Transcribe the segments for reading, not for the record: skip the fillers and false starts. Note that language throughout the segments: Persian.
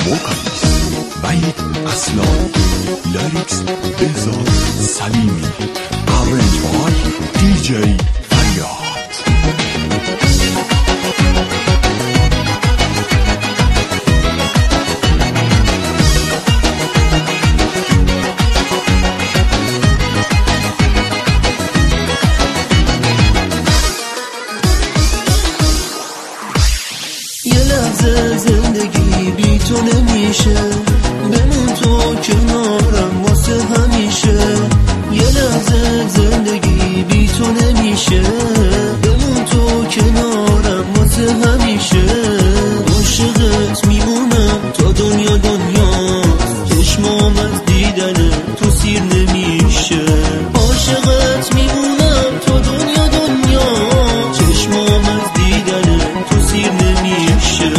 وکالیست وحید اصلانی، لیریکس بهزاد سلیمی، آرنج بای دیجی فریاد. زندگی بی تو نمیشه، بمون تو کنارم واسه همیشه. یه لحظه زندگی بی تو نمیشه، بمون تو کنارم واسه همیشه. عاشقت میمونم تا دنیا دنیاست، چشمام از دیدن تو سیر نمیشه. عاشقت میمونم تا دنیا دنیاست، چشمام از دیدن تو سیر نمیشه.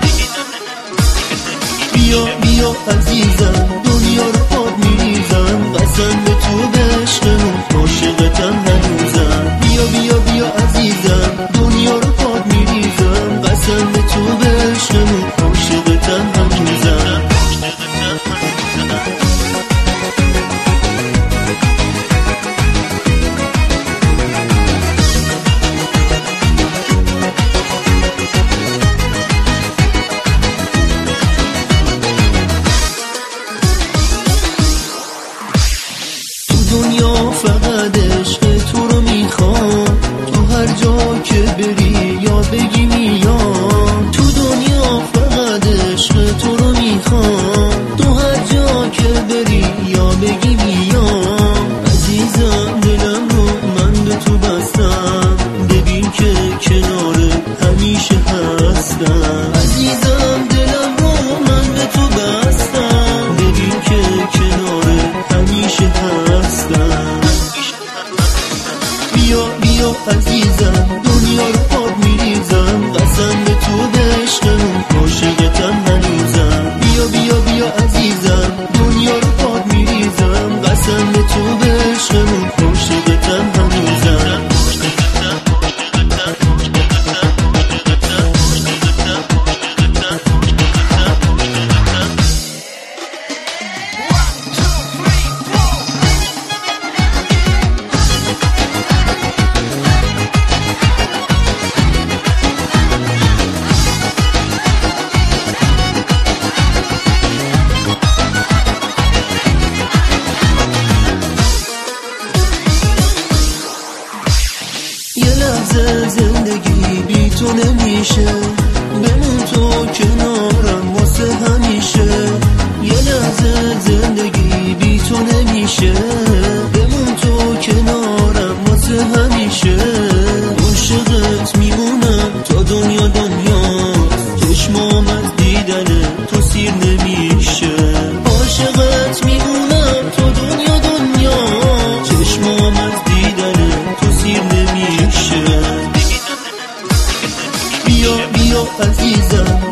بیا عزیزم دنیا رو پاد میریزم، قسم به تو به عشقمون عاشقتم هنوزم. بیا عزیزم دنیا رو پاد میریزم، قسم به تو به عشقمون عاشقتم هنوزم. دنیا فقط عشق تو رو میخوام، تو هر جا که بری یا بگی میام. تو دنیا فقط عشق تو رو میخوام، تو هر جا که بری یا بگی میام. عزیزم دلم رو من به تو بستم، ببین که کنار همیشه هستم. عزیزم دلم رو من به تو بستم، ببین که کنار همیشه هستم. بیا عزیزم دنیا رو پاد میریزم، قسم به تو به عشقمون عاشقتم هنوزم. بیا عزیزم دنیا رو پاد میریزم، قسم به تو به عشقمون عاشقتم هنوزم. زندگی بی تو نمیشه، بمون تو کنارم واسه همیشه. یه لحظه زندگی بی تو نمیشه، بمون تو کنارم واسه همیشه. عاشقت میمونم تا دنیا دنیاست، چشمام از دیدن تو سیر نمیشه. عاشقت میمونم تا دنیا دنیاست، چشمام از دیدن تو سیر نمیشه. بیا عزیزم